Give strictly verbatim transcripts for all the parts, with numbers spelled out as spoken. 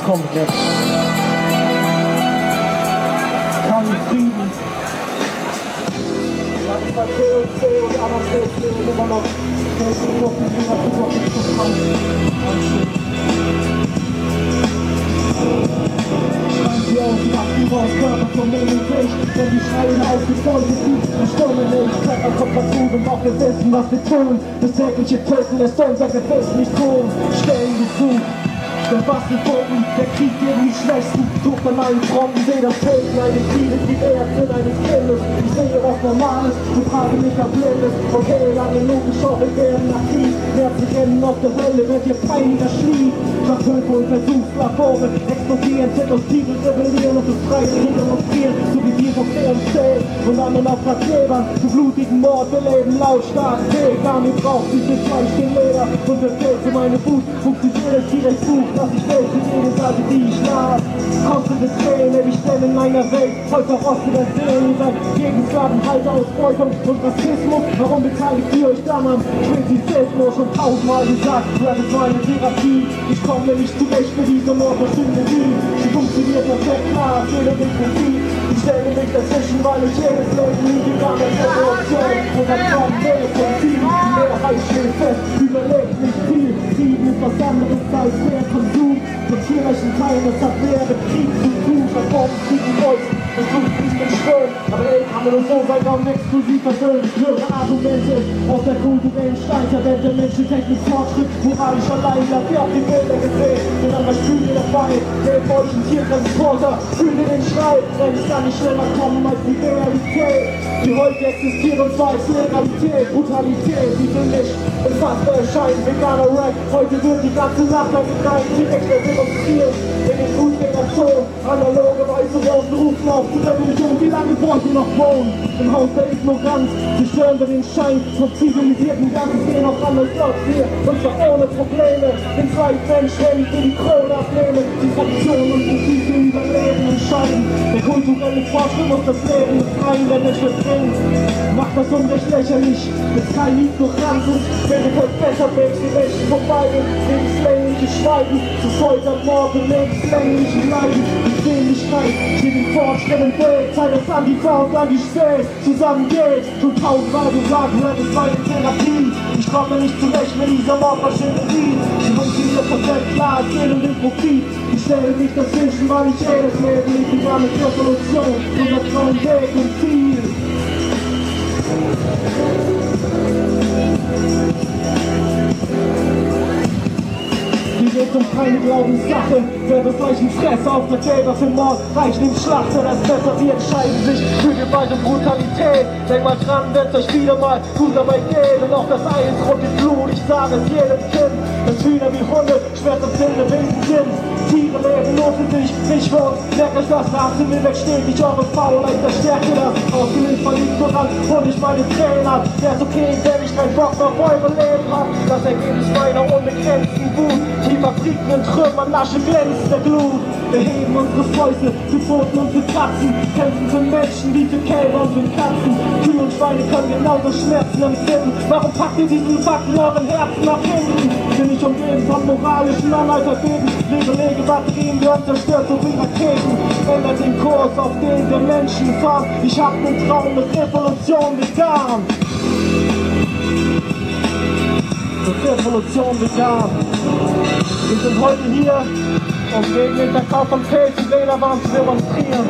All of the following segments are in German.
kommt jetzt. Kein Frieden. Lass mal C O C und aber C O C und immer noch C O C noch die Jünger zu Gott nicht zu kommen. Die Ausmachen raus, Körper vom Menschlich, wenn die Schreien ausgebeutet sind, die Stürme nicht, Körper kommt dazu, und auch wir wissen, was wir tun. Das tägliche Töten lässt unser Gefäß nicht ruhen. Stellen wir zu, der Waffenbogen, der Krieg gegen die Schwächsten, sucht an allen Fronten, seh das Töten eines Zieles, die Reaktion eines Kindes. Ich sehe was Normales, du frage mich nach Blindes. Okay, lange logisch, auch wir werden aktiv. Herzen rennen auf der Hölle, wird ihr Pein erschließt. Verhöfe und Versuchslabore explodieren, sind aus Tiefel rebellieren und befreien, demonstrieren, so wie wir auf deren Zellen und anderen auf Ratgebern, zu blutigen Mord, wir leben lautstark, Weg, Army braucht dieses Fleisch, den Leder und befehlt für meine Wut, funktioniert es direkt sucht, was ich will, für jede Seite, die ich las. Kostende Tränen, ich stelle in meiner Welt, voll verrostete Seelen, ihr seid gegen Sklavenhalter, Ausbeutung und Rassismus, warum beteiligt ihr euch dann am Kritisismus? Schon tausendmal gesagt, das ist meine Therapie, ich komme mir nicht zurecht mit dieser Mordmaschinerie. Sie funktioniert perfekt, klar, jeder Weg für sie. Ich stelle mich dazwischen, weil ich jedes Leben liege, gar nicht Revolution. Und das kommt Welt von Ziel, die Mehrheit steht fest, überlegt nicht viel. Frieden ist was anderes als der Konsum von tierreichen Teilen, das hat mehr mit Krieg zu tun. Verformt kriegen Holz, das tut nicht mit Schwören. Aber ey, kann man nur so sein, warum exklusiv versöhnen. Höhere Argumente aus der kulturellen Steinzeit der Menschentechnik Fortschritt, moralisch allein, lasst ihr auf die Bilder gesehen. Und dann was fühlt ihr dabei? Nehmt euch einen Tiertransporter, fühlt ihr den Schrei, denn es kann nicht schneller kommen als die Realität. Die heute existiert und zwar ist Legalität, Brutalität, die für mich unfassbar erscheint. Veganer Rap, heute wird die ganze Nacht lang gedeiht, die extra demonstriert. In den Fußgängerzone, analoge weiße Rosen rufen auf die Revolution. Wie lange wollt ihr noch wohnen? Im Haus der Ignoranz, zerstören wir den Schein vom zivilisierten Ganzen, gehen auf anders Platz hier, und zwar ohne Probleme. Den zweiten Mensch, wenn ich dir die Krone abnehme, die Fraktion und die Kriege überleben entscheiden. Der kulturelle Fortschritt muss das Leben befreien, der Mensch wird bringen. Macht das Unrecht lächerlich, ist kein Ignoranz und wenn du heute besser wächst, die Menschen vorbeigehen, lebenslängliche Schweigen, zu Folter, Mord und lebenslänglichen Leiden. Die Sehnlichkeit steht im Fortschritt im Weg, Zeit das Antifa und Anti-Spät zusammen geht. Schon tausendmal gesagt, hört es meine Therapie. Ich komme nicht zurecht mit dieser Mordmaschinerie. Sie funktioniert perfekt, klar, es geht um den Profit. Ich stelle mich dazwischen, weil ich jedes Leben nicht die ganze Revolution und das neuen Weg und Ziel. Hier geht's um keine Glaubenssache. Wer befeucht einen Fressauftraggeber für Mord, reicht dem Schlachter das besser. Die entscheiden sich für Gewalt und Brutalität. Denk mal dran, wenn's euch wieder mal gut dabei geht. Und auch das Ei ist rot wie Blut, ich sage es jedem Kind. Das Hühner wie Hunde, schwer zu finden, Wesen sind. Tiere leben nur für sich, nicht für uns. Merkt euch das, nach dem Weg steht nicht eure Faulheit, verstärke das. Ausgelöst von Ignoranz und ich meine Tränen ab. Wär's okay, wenn ich keinen Bock auf eure Leben hab. Das Ergebnis meiner unbegrenzten Wut. Die Fabriken in Trümmern, Asche glänzt der Glut. Wir heben unsere Fäuste für Pfoten und für Katzen. Kämpfen für Menschen wie für Kälber und für Katzen. Kühe und Schweine können genauso Schmerzen empfinden. Warum packt ihr diesen Fakt in euren Herzen nach hinten? Bin ich umgeben von moralischen Analphabeten. Lege Batterien werden zerstört so wie Raketen. Ändert den Kurs, auf den wir Menschen fahren. Ich hab nen Traum mit Revolution begann. Mit Revolution begann. Wir sind heute hier, um gegen den Verkauf von Pilz und Lederwaren zu demonstrieren.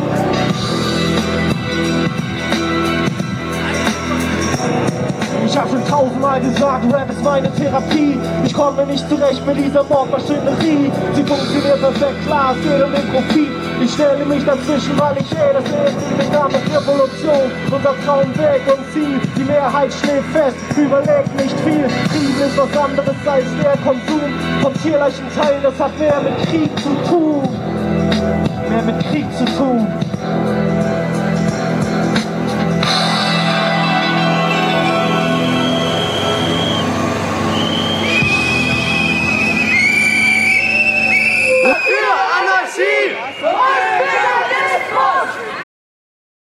Ich hab schon tausendmal gesagt, Rap ist meine Therapie. Ich komme nicht zurecht mit dieser Mordmaschinerie. Sie funktioniert perfekt, klar, es geht um den Profit. Ich stelle mich dazwischen, weil ich jedes Leben mit damit Revolution. Unser Traum weg und Ziel, die Mehrheit schläft fest, überlegt nicht viel. Frieden ist was anderes als der Konsum von tierreichen Teilen, das hat mehr mit Krieg zu tun. Mehr mit Krieg zu tun.